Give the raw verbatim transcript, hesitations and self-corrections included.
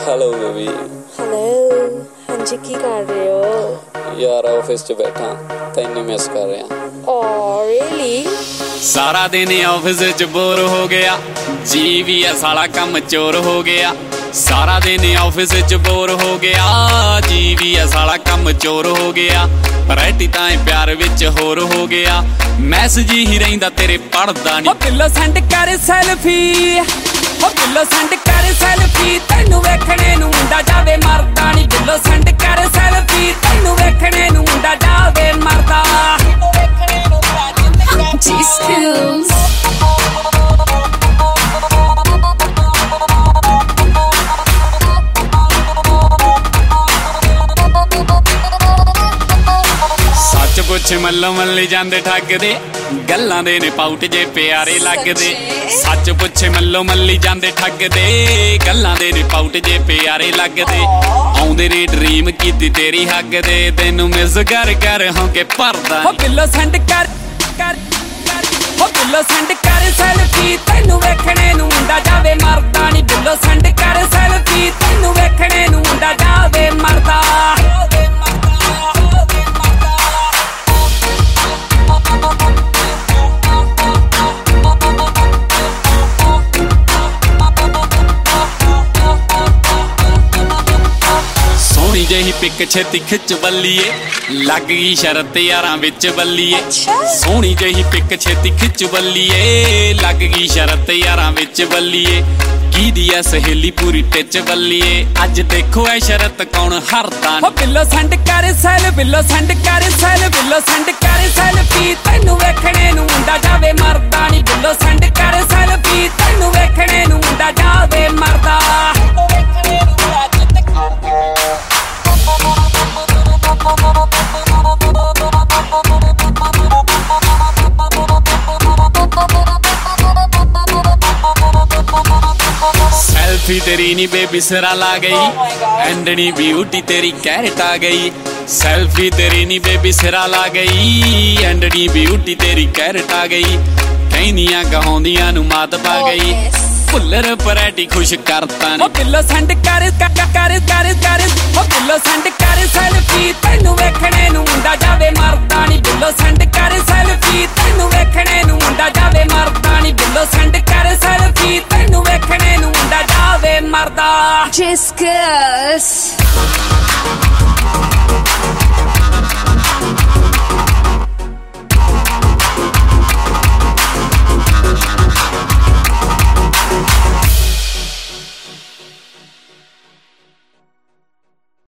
Hello baby. Hello, हाँ जी की कर रहे हो? यार ऑफिस च बैठा तैनू मिस कर रहा। Oh really? सारा दिन ऑफिस च बोर हो गया, जी भी है साला कम चोर हो गया। सारा दिन ऑफिस च बोर हो गया, जी भी है साला कम चोर हो गया। वैरायटी ताए प्यार विच होर हो गया, मैसेज ही रहिंदा तेरे पढ़दा नहीं। बिल्लो सेंड कर सेल्फी, ओ बिल्लो सेंड कर सेल्फी, तैनू वेखणे नू मुंडा जावे मरदा नहीं। बिल्लो सेंड कर सेल्फी, तैनू वेखणे नू मुंडा जावे मरदा। G-Skills. सच पुछ मल्लो मल्ली जांदे ठगदे, गल्लां दे ने पाउट जे प्यारे लगदे। सच पुछ मल्लो मल्ली जांदे ठगदे, गल्लां दे ने पाउट जे प्यारे लगदे। आउंदे ने ड्रीम कीती तेरी हग दे, तैनू मिस कर कर होके भरदा। ओ बिल्लो सेंड कर कर ओ बिल्लो सेंड कर सेल्फी, तैनू वेखणे नू मुंडा जावे मरदा नहीं। बिल्लो सेंड कर सेल्फी, तैनू वेखणे नू मुंडा जावे मरदा। सोहनी जही पिक छेती खिच बल्लीए, लग गई शरत यारां विच बल्लीए। सोहनी जही पिक छेती खिच बल्लीए, लग गई शरत यारां विच बल्लीए। की दी है सहेली पूरी टिच बल्लीए, अज देखो है शरत कौन हरदा। ओ बिल्लो सेंड कर सेल, बिल्लो सेंड कर सेल, बिल्लो सेंड कर सेल्फी, तैनू वेखणे नू मुंडा जावे मरदा नहीं। बिल्लो सेंड कर सेल्फी, तैनू वेखणे नू मुंडा जावे मरदा। सेल्फी तेरी नी बेबी सिरा ला गई, एंडनी ब्यूटी तेरी कैरेट आ गई। सेल्फी तेरी नी बेबी सिरा ला गई, एंडनी ब्यूटी तेरी कैरेट आ गई। कहनियां गहाउंदियां नू मात पा गई, फुल्लर पराठी खुश करता ओ बिल्लो सेंड कर कर कर कर कर ओ बिल्लो सेंड कर सेल्फी, तैनू वेखणे नू मुंडा जावे मरदा नहीं। बिल्लो सेंड कर सेल्फी, तैनू वेखणे नू मुंडा जावे मरदा नहीं। बिल्लो सेंड कर सेल्फी, तैनू वेखणे नू मुंडा जावे मरदा। G-Skills.